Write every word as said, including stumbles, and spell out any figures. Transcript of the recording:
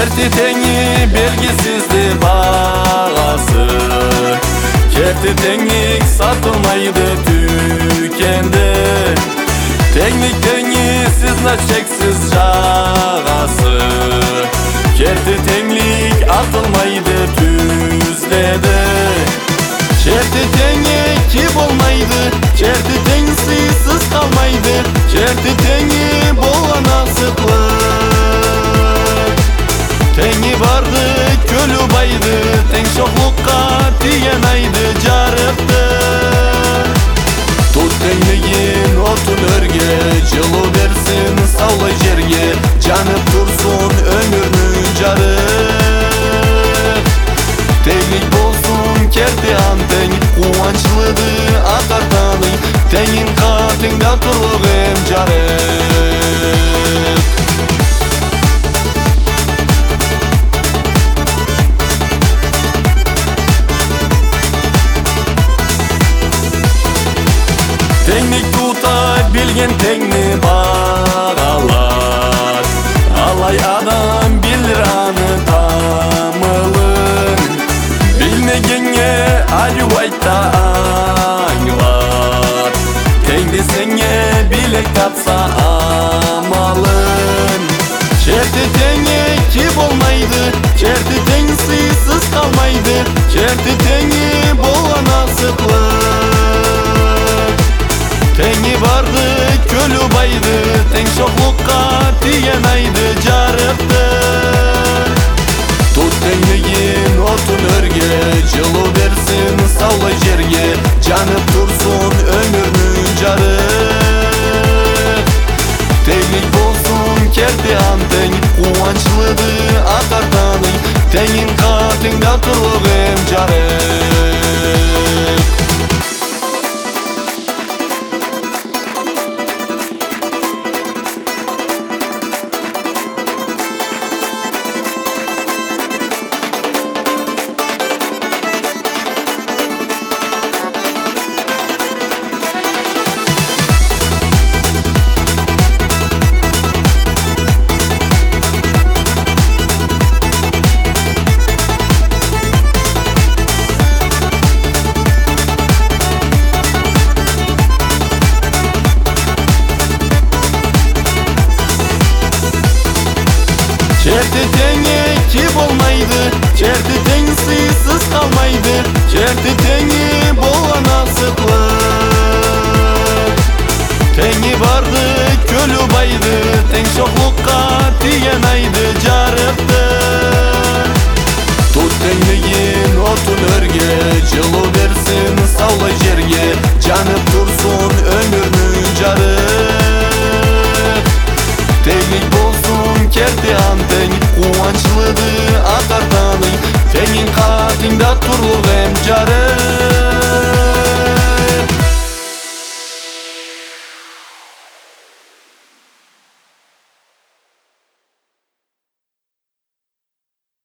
Керти теңи белгисизди багасы, керти теңик сатылмайды дүкенде. Теңlik теңисиз на чексиз жағасы, керти теңlik атылмайды түздеде. Керти теңи ки болмайды, керти теңсизсиз калмайды, керти теңи болгон асыклык. Теңи барды көлү байды, тең шоклукка тиген айды жарыпты. Тут теңлигин отун өрге, жылуу берсин саулай жерге, жанып турсун өмүрнүн жары. Теңлик болсун керти антең, кубанчлыды акартаны, теңин катыңда турук эм жарык. Теңlik тута билген теңни багалар, алай адам билир аны тамылын. Билмегенге алюбайта аңлар, тең десеңе билек тапса амалын. Керти теңи ки болмайды, керти теңсизсиз калмайды, керти теңи болгон асыклык. Теңи барды көлү байды, тең шоклукка тиген айды жарыпты. Тут теңлигин отун өрге, жылуу берсин саулай жерге, жанып турсун өмүрнүн жары. Теңлик болсун керти антең, кубанчлыды акартаны, теңин катыңда турук эм жарык. Керти теңи ки болмайды, керти теңсизсиз калмайды, керти теңи болгон асыклык. Теңи барды көлү байды, тең шоклукка тиген айды жарыпты. Тут теңлигин отун өрге, жылуу берсин